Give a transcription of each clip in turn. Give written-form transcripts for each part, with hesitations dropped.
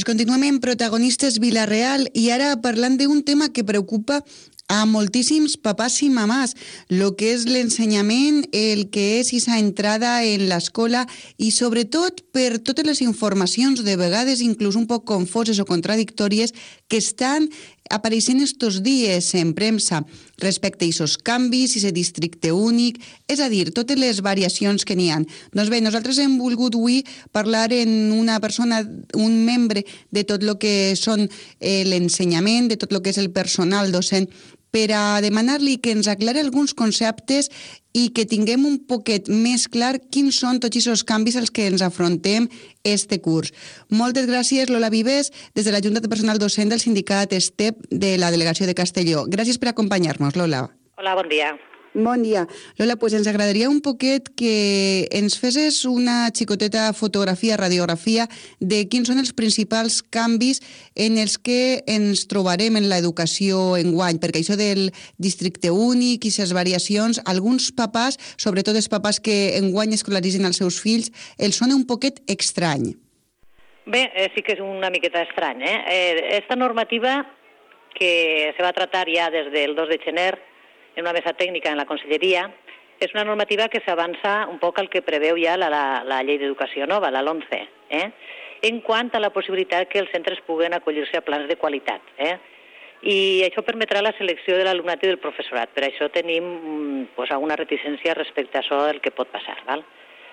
Pues continuem en Protagonistes Vila-real i ara parlant d'un tema que preocupa a moltíssims papàs i mamàs, el que és l'ensenyament, el que és aquesta entrada en l'escola i sobretot per totes les informacions, de vegades inclús un poc confoses o contradictòries, que estan apareixent estos dies en premsa respecte a aquests canvis, aquest districte únic, és a dir, totes les variacions que n'hi ha. Doncs bé, nosaltres hem volgut avui parlar en una persona, un membre de tot el que són l'ensenyament, de tot el que és el personal docent, per a demanar-li que ens aclari alguns conceptes i que tinguem un poquet més clar quins són tots aquests canvis als que ens afrontem este curs. Moltes gràcies, Lola Vives, des de la Junta de Personal Docent del sindicat STEP de la Delegació de Castelló. Gràcies per acompanyar-nos, Lola. Hola, bon dia. Bon dia. Lola, pues ens agradaria un poquet que ens fessis una xicoteta fotografia, radiografia de quins són els principals canvis en els que ens trobarem en l'educació enguany, perquè això del districte únic i les variacions, alguns papàs, sobretot els papàs que enguany escolaritzen els seus fills, els sona un poquet estrany. Bé, sí que és una miqueta estrany, Esta normativa que se va tratar ja des del 2 de gener en una mesa tècnica en la Conselleria, és una normativa que s'avança un poc al que preveu ja la llei d'educació nova, la LOMCE, en quant a la possibilitat que els centres puguen acollir-se a plans de qualitat. I això permetrà la selecció de l'alumnat i del professorat. Per això tenim alguna reticència respecte a això del que pot passar. Val?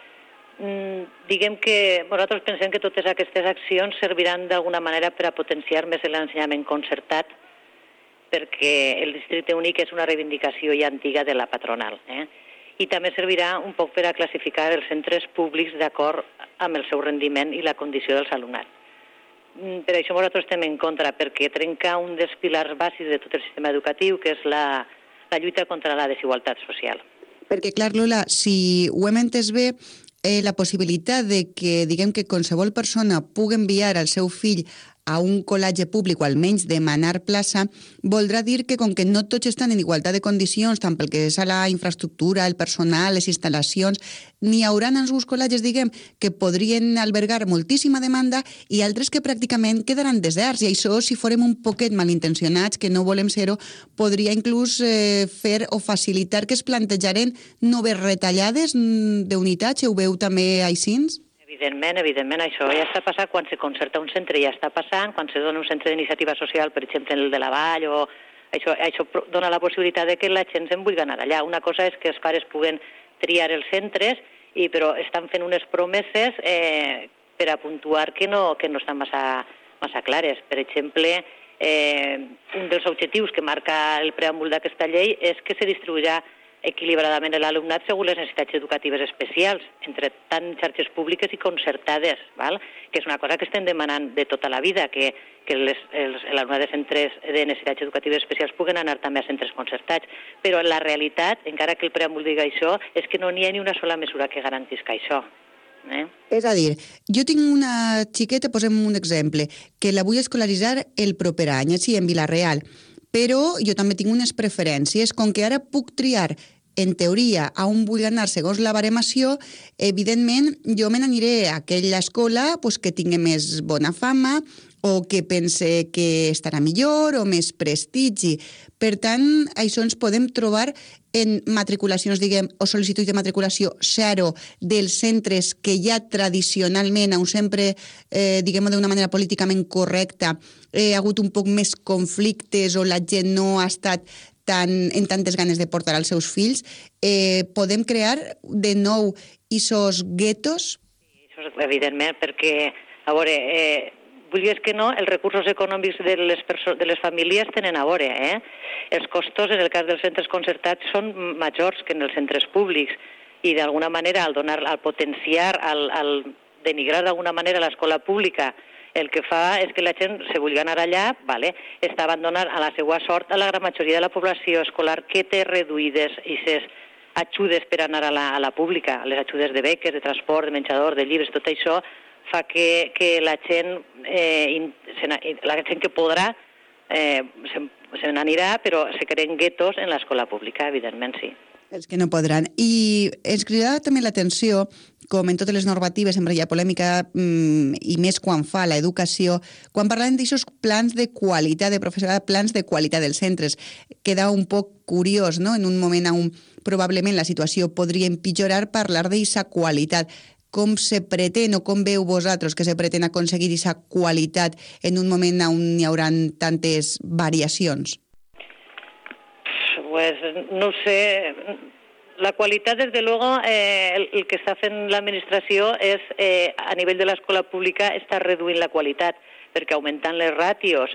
Diguem que nosaltres pensem que totes aquestes accions serviran d'alguna manera per a potenciar més l'ensenyament concertat, perquè el districte únic és una reivindicació ja antiga de la patronal. I també servirà un poc per a classificar els centres públics d'acord amb el seu rendiment i la condició dels alumnats. Per això nosaltres estem en contra, perquè trenca un dels pilars bàsics de tot el sistema educatiu, que és la lluita contra la desigualtat social. Perquè, clar, Lola, si ho hem entès bé, la possibilitat de que, diguem que qualsevol persona pugui enviar el seu fill a un col·legi públic o almenys demanar plaça, voldrà dir que com que no tots estan en igualtat de condicions, tant pel que és a la infraestructura, el personal, les instal·lacions, n'hi haurà en alguns col·legis, diguem, que podrien albergar moltíssima demanda i altres que pràcticament quedaran deserts. I això, si fórem un poquet malintencionats, que no volem ser-ho, podria inclús fer o facilitar que es plantejaren noves retallades d'unitats. Ho veu també així? Evidentment, això ja està passant quan se concerta un centre, ja està passant, quan se dona un centre d'iniciativa social, per exemple, el de la Vall, o això dona la possibilitat de que la gent se'n vulgui anar allà. Una cosa és que els pares puguen triar els centres, però estan fent unes promeses per a puntuar que no estan massa clares. Per exemple, un dels objectius que marca el preàmbul d'aquesta llei és que se distribuirà equilibradament l'alumnat segons les necessitats educatives especials, entre tant xarxes públiques i concertades, que és una cosa que estem demanant de tota la vida, que l'alumnat de centres de necessitats educatives especials puguen anar també a centres concertats. Però la realitat, encara que el preàmbul digui això, és que no n'hi ha ni una sola mesura que garantisca això. És a dir, jo tinc una xiqueta, posem un exemple, que la vull escolaritzar el proper any, sí, en Vila-real, però jo també tinc unes preferències. Com que ara puc triar, en teoria, a on vull anar segons la baremació, evidentment jo me n'aniré a aquella escola que tingui més bona fama o que pense que estarà millor o més prestigi. Per tant, això ens podem trobar en matriculacions, diguem, o sol·licituds de matriculació zero dels centres que ja tradicionalment, aún sempre, diguem-ho d'una manera políticament correcta, ha hagut un poc més conflictes o la gent no ha estat en tantes ganes de portar als seus fills. Podem crear de nou aquests guetos? Això és evidentment, perquè, a veure, vulguis que no, els recursos econòmics de les famílies tenen a veure. Els costos, en el cas dels centres concertats, són majors que en els centres públics i, d'alguna manera, al potenciar, al denigrar d'alguna manera l'escola pública, el que fa és que la gent se vulgui anar allà, està abandonant a la seva sort a la gran majoria de la població escolar que té reduïdes aquestes ajudes per anar a la pública, les ajudes de beques, de transport, de menjador, de llibres, tot això fa que la gent que podrà se n'anirà, però se creen guetos en l'escola pública, evidentment sí. Els que no podran. I ens crida també l'atenció, com en totes les normatives, sempre hi ha polèmica, i més quan fa l'educació, quan parlem d'aixòs plans de qualitat de professorat, plans de qualitat dels centres. Queda un poc curiós, no?, en un moment on probablement la situació podria empitjorar, parlar d'aquesta qualitat. Com se pretén o com veu vosaltres que se pretén aconseguir aquesta qualitat en un moment on hi haurà tantes variacions? Pues no sé, la qualitat, des de luego, el que està fent l'administració és, a nivell de l'escola pública, està reduint la qualitat, perquè augmentant les ràtios,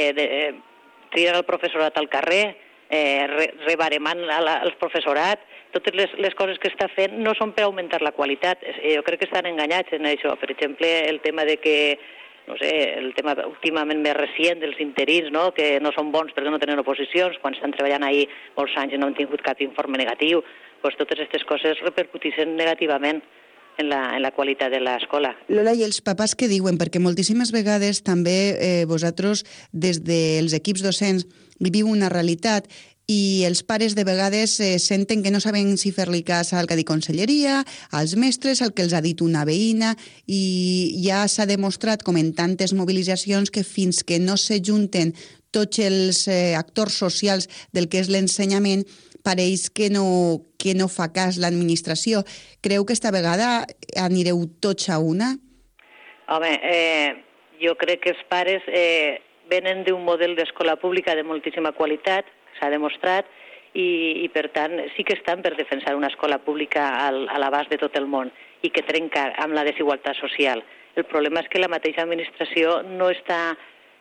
tirant el professorat al carrer, rebaremant el professorat, totes les coses que està fent no són per augmentar la qualitat. Jo crec que estan enganyats en això. Per exemple, el tema de que no sé, el tema últimament més recent dels interins, no?, que no són bons perquè no tenen oposicions, quan estan treballant ahir molts anys i no han tingut cap informe negatiu, doncs totes aquestes coses repercuteixen negativament en la qualitat de l'escola. Lola, i els papàs què diuen? Perquè moltíssimes vegades també vosaltres, des dels equips docents, viviu una realitat i els pares de vegades senten que no saben si fer-li cas al que ha dit Conselleria, als mestres, al que els ha dit una veïna, i ja s'ha demostrat, com en tantes mobilitzacions, que fins que no s'ajunten tots els actors socials del que és l'ensenyament, pareix que no fa cas l'administració. Creu que esta vegada anireu tots a una? Home, jo crec que els pares venen d'un model d'escola pública de moltíssima qualitat, s'ha demostrat, i per tant sí que estan per defensar una escola pública a l'abast de tot el món i que trenca amb la desigualtat social. El problema és que la mateixa administració no està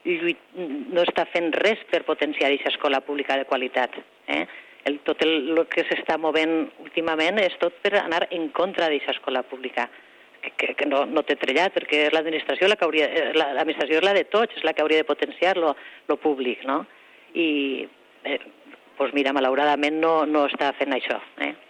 fent res per potenciar aquesta escola pública de qualitat. Tot el que s'està movent últimament és tot per anar en contra d'aquesta escola pública, que no té trellat, perquè l'administració és la de tots, és la que hauria de potenciar lo públic, no? I doncs mira, malauradament no està fent això.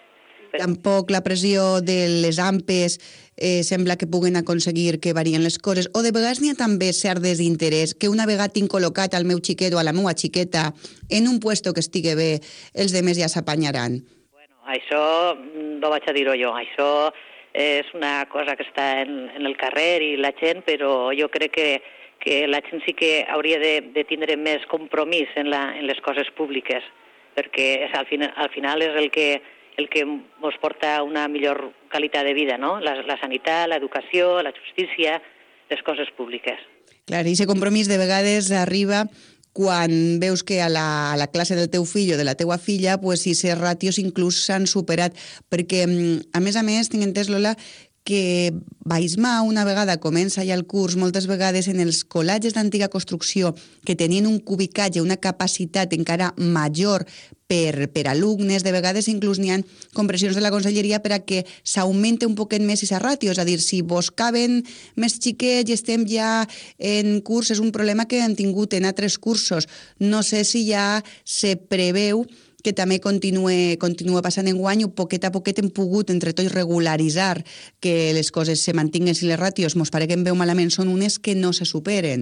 Tampoc la pressió de les AMPes sembla que puguen aconseguir que varien les coses, o de vegades n'hi ha també cert desinterès, que una vegada tinc col·locat al meu xiquet o a la meva xiqueta en un puesto que estigui bé, els demés ja s'apanyaran. Bueno, això no vaig a dir-ho jo, això és una cosa que està en el carrer i la gent, però jo crec que la gent sí que hauria de tindre més compromís en les coses públiques, perquè al final és el que ens porta a una millor qualitat de vida, no? La sanitat, l'educació, la justícia, les coses públiques. Clar, i aquest compromís de vegades arriba quan veus que a la classe del teu fill o de la teua filla, pues, si ces ràtios inclús s'han superat, perquè, a més, tinc entès, Lola, que Baismà, una vegada comença ja el curs, moltes vegades en els col·legis d'antiga construcció que tenien un cubicatge, una capacitat encara major per alumnes, de vegades inclús n'hi ha compressions de la Conselleria per a que s'augmente un poquet més aquesta ràtio, és a dir, si vos caben més xiquets i estem ja en curs, és un problema que han tingut en altres cursos. No sé si ja se preveu que també continua passant enguany, o poquet a poquet hem pogut entre tots regularitzar que les coses se mantinguen, si les ràtios mos pare que em veu malament són unes que no se superen.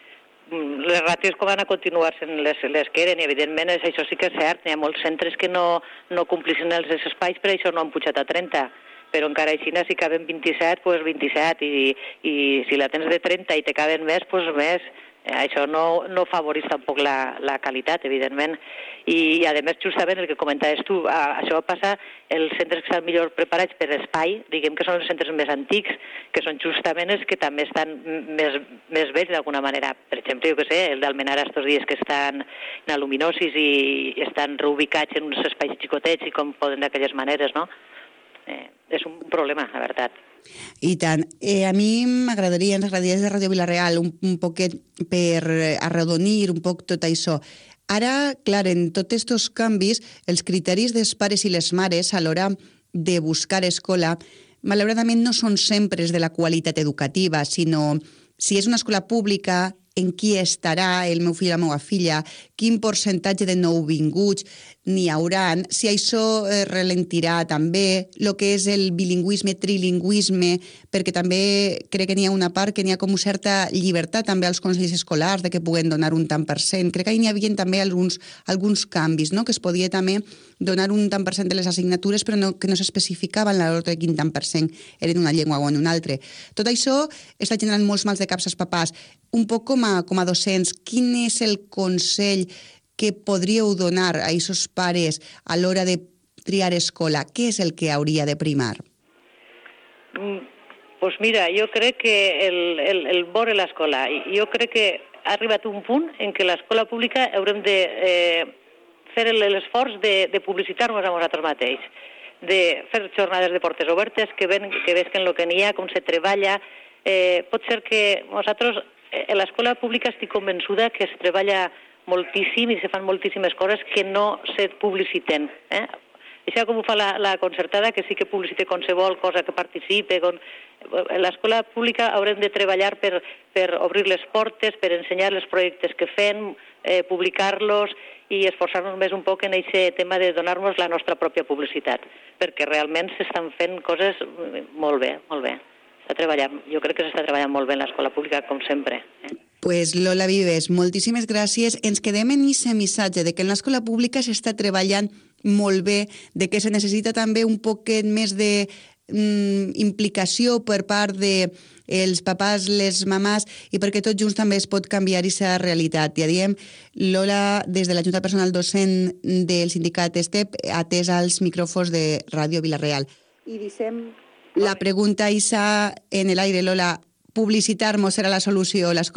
Les ràtios com van a continuar sent les que eren, i evidentment això sí que és cert, hi ha molts centres que no complissin els espais, per això no han pujat a 30, però encara així, si caben 27, doncs 27, i si la tens de 30 i te caben més, doncs més. Això no afavoreix tampoc la qualitat, evidentment, i a més, justament el que comentaves tu, això passa els centres que estan millor preparats per espai, diguem que són els centres més antics, que són justament els que també estan més vells d'alguna manera. Per exemple, jo què sé, el d'Almenara estos dies que estan en aluminosis i estan reubicats en uns espais xicotets i com poden d'aquelles maneres, no? És un problema, la veritat. I tant. A mi ens agradaria des de Ràdio Vila-real un poquet per arredonir un poc tot això. Ara, clar, en tots aquests canvis, els criteris dels pares i les mares a l'hora de buscar escola, malauradament no són sempre els de la qualitat educativa, sinó si és una escola pública, en qui estarà el meu fill o la meva filla, quin percentatge de nouvinguts n'hi hauran, si això ralentirà també, el que és el bilingüisme, trilingüisme, perquè també crec que n'hi ha una part que n'hi ha com certa llibertat també als consells escolars de que puguen donar un tant per cent. Crec que n'hi havia també alguns canvis, no? Que es podia també donar un tant per cent de les assignatures però que no s'especificaven l'hora de quin tant per cent era en una llengua o en una altra. Tot això està generant molts mals de caps als papàs. Un poc com a docents, quin és el consell que podríeu donar a aquests pares a l'hora de triar escola? Què és el que hauria de primar? Pues mira, jo crec que el veure l'escola, jo crec que ha arribat un punt en què l'escola pública haurem de fer l'esforç de publicitar-nos a nosaltres mateixos, de fer jornades de portes obertes, que vesquen el que n'hi ha, com se treballa. Pot ser que nosaltres, a l'escola pública estic convençuda que es treballa moltíssim i se fan moltíssimes coses que no se publiciten. Això com ho fa la concertada, que sí que publicita qualsevol cosa que participe. A l'escola pública haurem de treballar per obrir les portes, per ensenyar els projectes que fem, publicar-los i esforçar-nos més un poc en aquest tema de donar-nos la nostra pròpia publicitat, perquè realment s'estan fent coses molt bé, molt bé. Jo crec que s'està treballant molt bé en l'escola pública, com sempre. Pues Lola Vives, moltíssimes gràcies. Ens quedem en aquest missatge de que en l'escola pública s'està treballant molt bé, de que se necessita també un poquet més de implicació per part dels papàs, les mamàs, i perquè tots junts també es pot canviar aquesta realitat. Ja diem, Lola, des de la Junta Personal Docent del sindicat ESTEP, atesa als micròfons de Ràdio Vila-real. I deixem la pregunta, Isa, en l'aire, Lola. Publicitar-nos serà la solució.